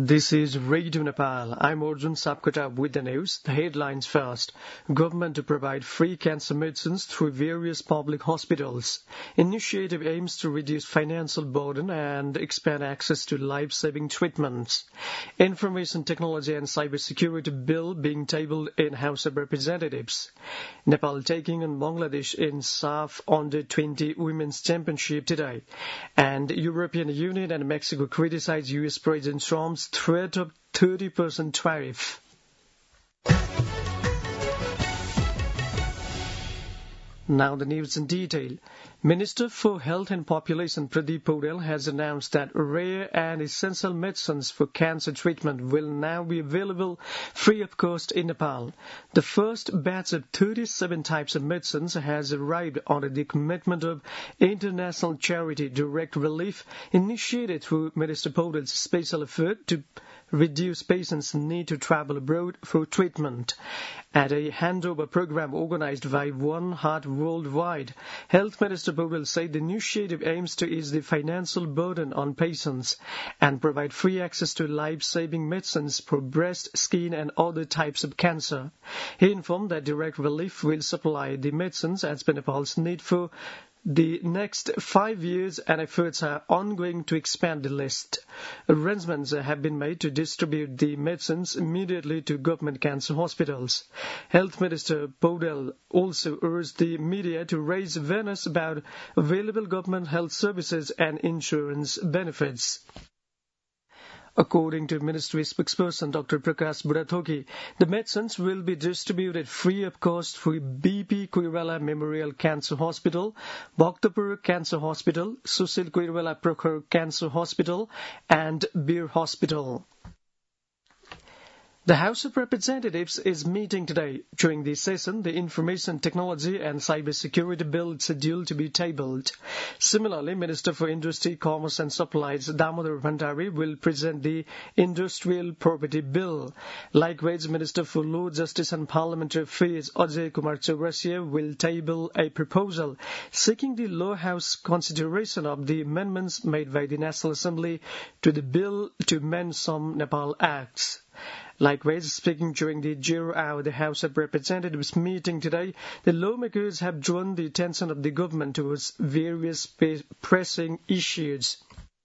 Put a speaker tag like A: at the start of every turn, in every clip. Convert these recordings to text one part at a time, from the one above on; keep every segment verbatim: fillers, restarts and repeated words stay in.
A: This is Radio Nepal. I'm Arjun Sapkota with the news. The headlines first. Government to provide free cancer medicines through various public hospitals. Initiative aims to reduce financial burden and expand access to life-saving treatments. Information Technology and Cybersecurity Bill being tabled in House of Representatives. Nepal taking on Bangladesh in S A F Under twenty Women's Championship today. And European Union and Mexico criticize U S President Trump's threat of thirty percent tariff. Now the news in detail. Minister for Health and Population Pradeep Paudel has announced that rare and essential medicines for cancer treatment will now be available free of cost in Nepal. The first batch of thirty-seven types of medicines has arrived under the commitment of international charity Direct Relief, initiated through Minister Paudel's special effort to reduce patients' need to travel abroad for treatment. At a handover program organized by One Heart Worldwide, Health Minister Paudel said the initiative aims to ease the financial burden on patients and provide free access to life-saving medicines for breast, skin and other types of cancer. He informed that Direct Relief will supply the medicines as per Nepal's need for the next five years, and efforts are ongoing to expand the list. Arrangements have been made to distribute the medicines immediately to government cancer hospitals. Health Minister Paudel also urged the media to raise awareness about available government health services and insurance benefits. According to Ministry spokesperson Doctor Prakash Burathoki, the medicines will be distributed free of cost through B P Koirala Memorial Cancer Hospital, Bhaktapur Cancer Hospital, Sushil Koirala Prokhor Cancer Hospital, and Bir Hospital. The House of Representatives is meeting today. During this session, the Information Technology and Cybersecurity Bill is scheduled to be tabled. Similarly, Minister for Industry, Commerce and Supplies Damodar Bhandari will present the Industrial Property Bill. Likewise, Minister for Law, Justice and Parliamentary Affairs Ajay Kumar Chaurasia will table a proposal seeking the Law House consideration of the amendments made by the National Assembly to the bill to amend some Nepal acts. Likewise, speaking during the zero hour of the House of Representatives meeting today, the lawmakers have drawn the attention of the government towards various pressing issues.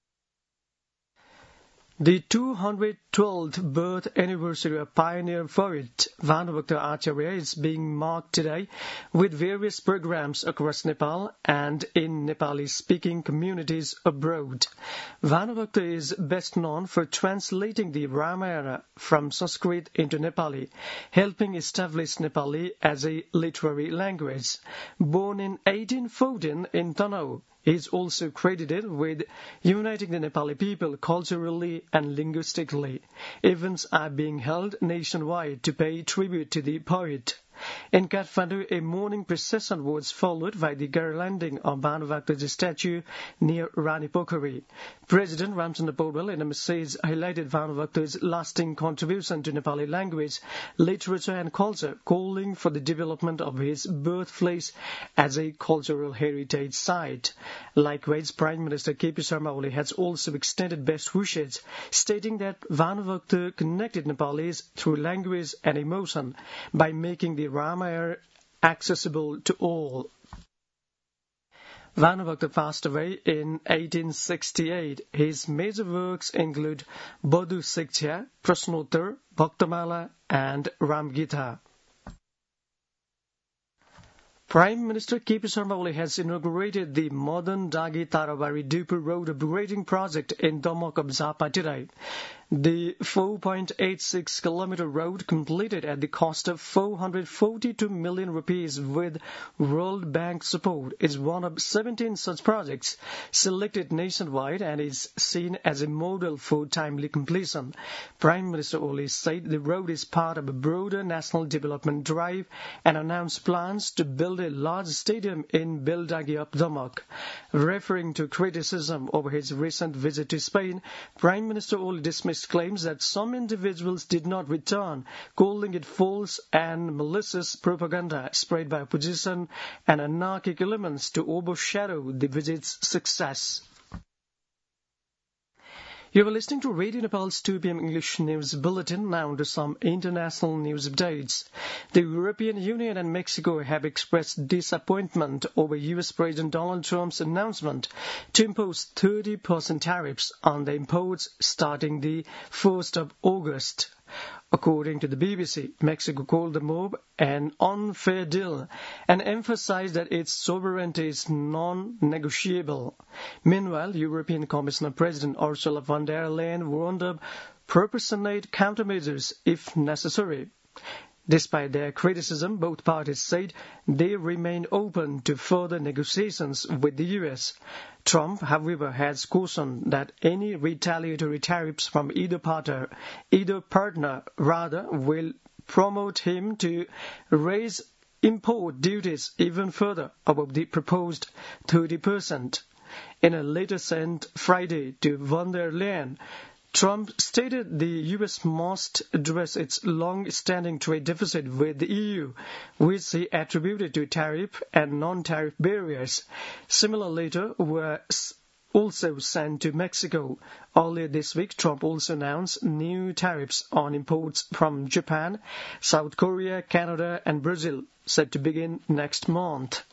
A: The two hundred twelfth birth anniversary of pioneer poet Bhanubhakta Acharya is being marked today with various programs across Nepal and in Nepali-speaking communities abroad. Bhanubhakta is best known for translating the Ramayana from Sanskrit into Nepali, helping establish Nepali as a literary language. Born in eighteen fourteen in Tanau, he is also credited with uniting the Nepali people culturally and linguistically. Events are being held nationwide to pay tribute to the poet. In Kathmandu, a morning procession was followed by the garlanding of Bhanubhakta's statue near Rani Pokhari. President Ramchandra Paudel, in a message, highlighted Bhanubhakta's lasting contribution to Nepali language, literature and culture, calling for the development of his birthplace as a cultural heritage site. Likewise, Prime Minister K P Sharma Oli has also extended best wishes, stating that Bhanubhakta connected Nepalis through language and emotion by making the Ramayana accessible to all. Bhanubhakta passed away in eighteen sixty-eight. His major works include Bodhu Shiksha, Prasnottar, Bhaktamala, and Ram Gita. Prime Minister K P Sharma Oli has inaugurated the modern Dagi Tarabari Dupu Road upgrading project in Damak of Zapa today. The four point eight six kilometer road, completed at the cost of four hundred forty-two million rupees with World Bank support, is one of seventeen such projects selected nationwide and is seen as a model for timely completion. Prime Minister Oli said the road is part of a broader national development drive and announced plans to build a large stadium in Beldagi of Damak. Referring to criticism over his recent visit to Spain, Prime Minister Oli dismissed claims that some individuals did not return, calling it false and malicious propaganda spread by opposition and anarchic elements to overshadow the visit's success. You are listening to Radio Nepal's two p.m. English News Bulletin. Now to some international news updates. The European Union and Mexico have expressed disappointment over U S President Donald Trump's announcement to impose thirty percent tariffs on the imports starting the first of August. According to the B B C, Mexico called the move an unfair deal and emphasized that its sovereignty is non-negotiable. Meanwhile, European Commission President Ursula von der Leyen warned of proportionate countermeasures if necessary. Despite their criticism, both parties said they remain open to further negotiations with the U S. Trump, however, has cautioned that any retaliatory tariffs from either partner, either partner rather, will promote him to raise import duties even further above the proposed thirty percent. In a letter sent Friday to von der Leyen, Trump stated the U S must address its long-standing trade deficit with the E U, which he attributed to tariff and non-tariff barriers. Similar letters were also sent to Mexico. Earlier this week, Trump also announced new tariffs on imports from Japan, South Korea, Canada, and Brazil, set to begin next month.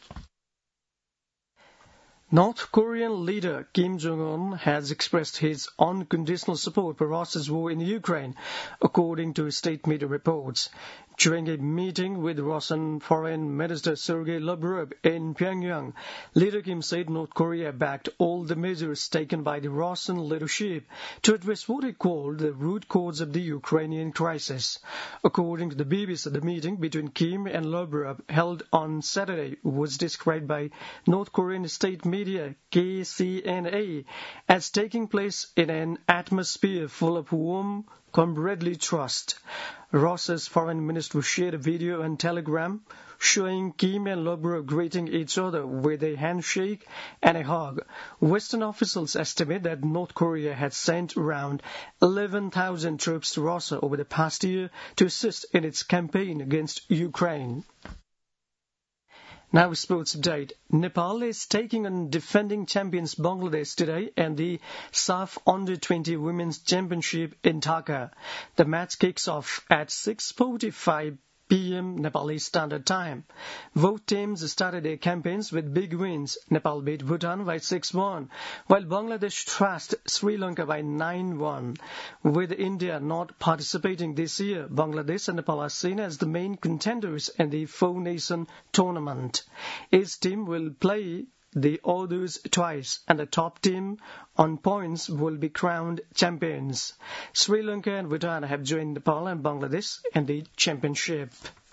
A: North Korean leader Kim Jong-un has expressed his unconditional support for Russia's war in Ukraine, according to state media reports. During a meeting with Russian Foreign Minister Sergei Lavrov in Pyongyang, leader Kim said North Korea backed all the measures taken by the Russian leadership to address what he called the root cause of the Ukrainian crisis. According to the B B C, the meeting between Kim and Lavrov held on Saturday was described by North Korean state media K C N A as taking place in an atmosphere full of warm, comradely trust. Russia's foreign minister shared a video on Telegram showing Kim and Lavrov greeting each other with a handshake and a hug. Western officials estimate that North Korea has sent around eleven thousand troops to Russia over the past year to assist in its campaign against Ukraine. Now, sports update. Nepal is taking on defending champions Bangladesh today in the S A F Under twenty Women's Championship in Dhaka. The match kicks off at six forty-five p.m. Nepali Standard Time. Both teams started their campaigns with big wins. Nepal beat Bhutan by six one, while Bangladesh thrashed Sri Lanka by nine one. With India not participating this year, Bangladesh and Nepal are seen as the main contenders in the four-nation tournament. Each team will play the others twice, and the top team on points will be crowned champions. Sri Lanka and Bhutan have joined Nepal and Bangladesh in the championship.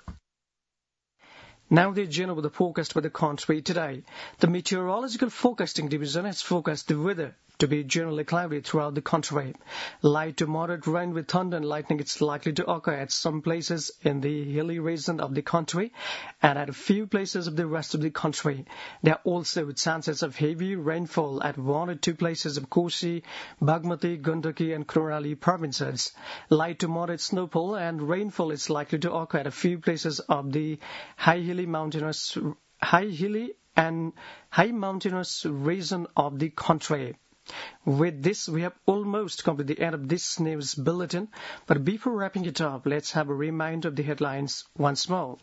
A: Now the general weather forecast for the country today. The Meteorological Forecasting Division has forecast the weather to be generally cloudy throughout the country. Light to moderate rain with thunder and lightning is likely to occur at some places in the hilly region of the country and at a few places of the rest of the country. There are also chances of heavy rainfall at one or two places of Kosi, Bagmati, Gandaki and Kurali provinces. Light to moderate snowfall and rainfall is likely to occur at a few places of the high hilly mountainous, high hilly and high mountainous region of the country. With this, we have almost come to the end of this news bulletin. But before wrapping it up, let's have a reminder of the headlines once more.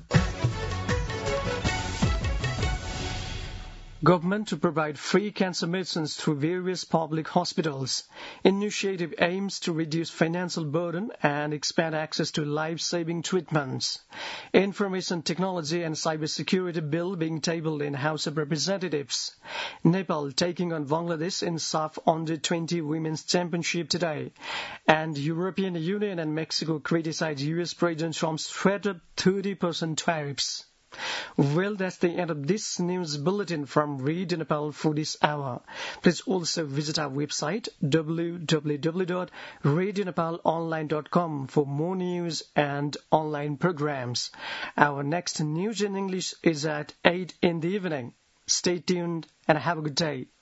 A: Government to provide free cancer medicines through various public hospitals. Initiative aims to reduce financial burden and expand access to life-saving treatments. Information Technology and Cybersecurity Bill being tabled in House of Representatives. Nepal taking on Bangladesh in S A F Under twenty Women's Championship today. And European Union and Mexico criticize U S President Trump's threat of thirty percent tariffs. Well, that's the end of this news bulletin from Radio Nepal for this hour. Please also visit our website w w w dot radio nepal online dot com for more news and online programs. Our next news in English is at eight in the evening. Stay tuned and have a good day.